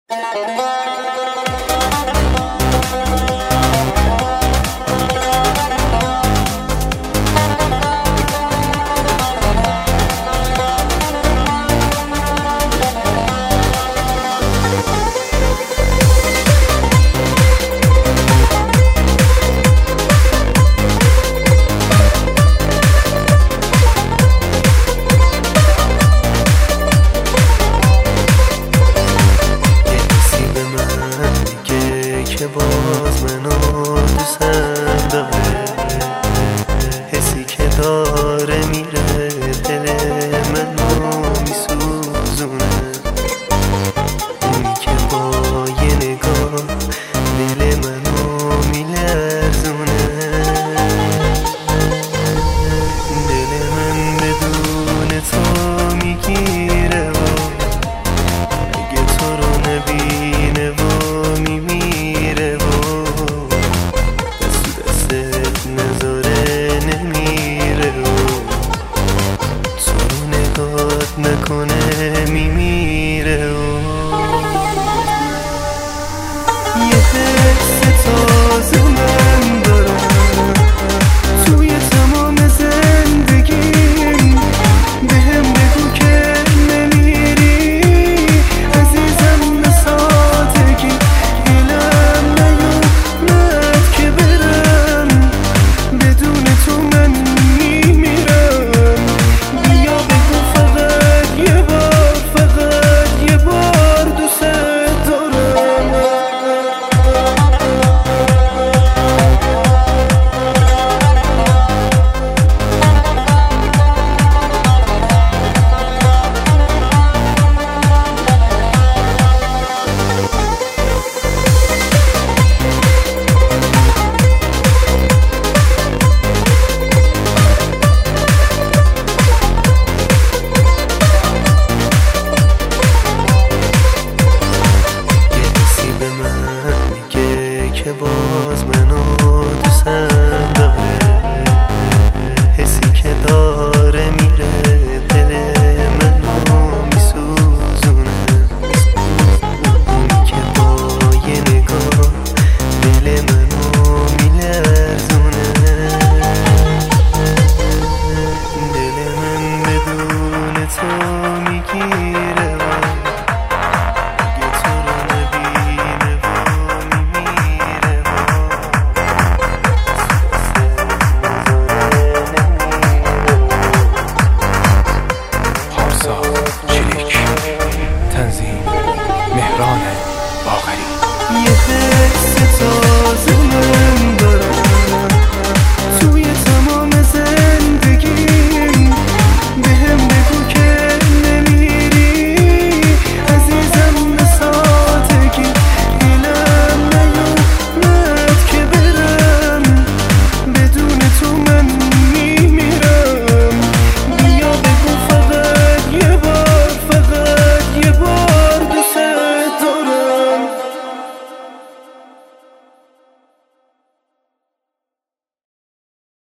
که باز منو دوستم داره، حسی که داره میره دل منو میسوزونه، اونی که با یه نگاه دل منو میلرزونه. دل من بدون تو میگیره و اگه تو رو نبینه و میمیره و دست نذاره نمیره و تو رو نگات نکنه میمیره و یه حس تازه